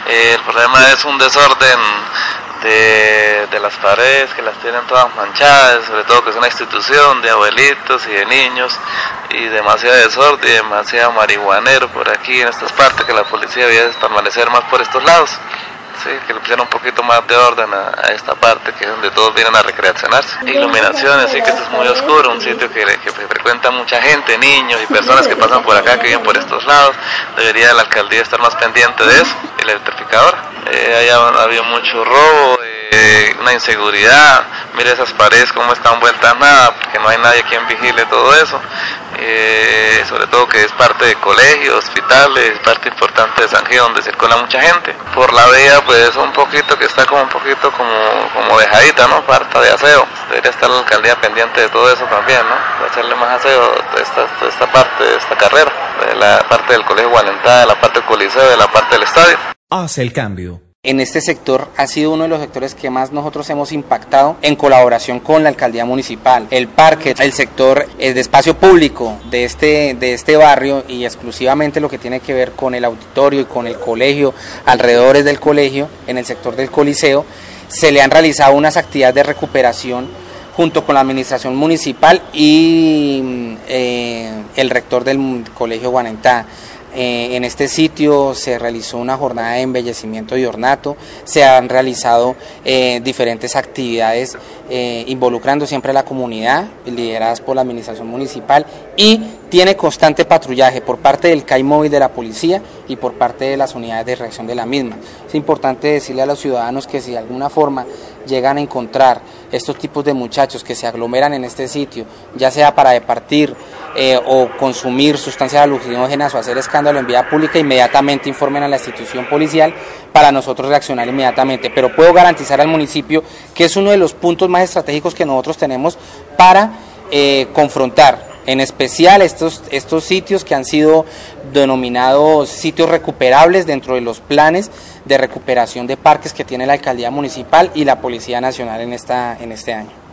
El problema es un desorden de las paredes, que las tienen todas manchadas, sobre todo que es una institución de abuelitos y de niños, y demasiado desorden y demasiado marihuanero por aquí en estas partes, que la policía debía permanecer más por estos lados. Sí, que le pusieran un poquito más de orden a esta parte, que es donde todos vienen a recreacionarse. Iluminaciones, sí, que esto es muy oscuro, un sitio que frecuenta mucha gente, niños y personas que pasan por acá, que viven por estos lados. Debería la alcaldía estar más pendiente de eso, el electrificador. Ha habido mucho robo, una inseguridad. Mire esas paredes cómo están vueltas nada, porque no hay nadie quien vigile todo eso. Sobre todo que es parte de colegios, hospitales, parte importante de San Gil, donde circula mucha gente. Por la vía, pues un poquito que está como un poquito como dejadita, ¿no? Falta de aseo. Debería estar la alcaldía pendiente de todo eso también, ¿no? De hacerle más aseo de esta parte, de esta carrera, de la parte del Colegio Gualentá, de la parte del Coliseo, de la parte del estadio. Hace el cambio. En este sector ha sido uno de los sectores que más nosotros hemos impactado en colaboración con la alcaldía municipal. El parque, el sector de espacio público de este barrio y exclusivamente lo que tiene que ver con el auditorio y con el colegio, alrededores del colegio, en el sector del Coliseo, se le han realizado unas actividades de recuperación junto con la administración municipal y el rector del Colegio Guanentá. En este sitio se realizó una jornada de embellecimiento y ornato, se han realizado diferentes actividades involucrando siempre a la comunidad, lideradas por la administración municipal, y tiene constante patrullaje por parte del CAI móvil de la policía y por parte de las unidades de reacción de la misma. Es importante decirle a los ciudadanos que si de alguna forma llegan a encontrar estos tipos de muchachos que se aglomeran en este sitio, ya sea para departir o consumir sustancias alucinógenas o hacer escándalo en vía pública, inmediatamente informen a la institución policial para nosotros reaccionar inmediatamente. Pero puedo garantizar al municipio que es uno de los puntos más estratégicos que nosotros tenemos para confrontar, en especial estos sitios que han sido denominados sitios recuperables dentro de los planes de recuperación de parques que tiene la alcaldía municipal y la Policía Nacional en este año.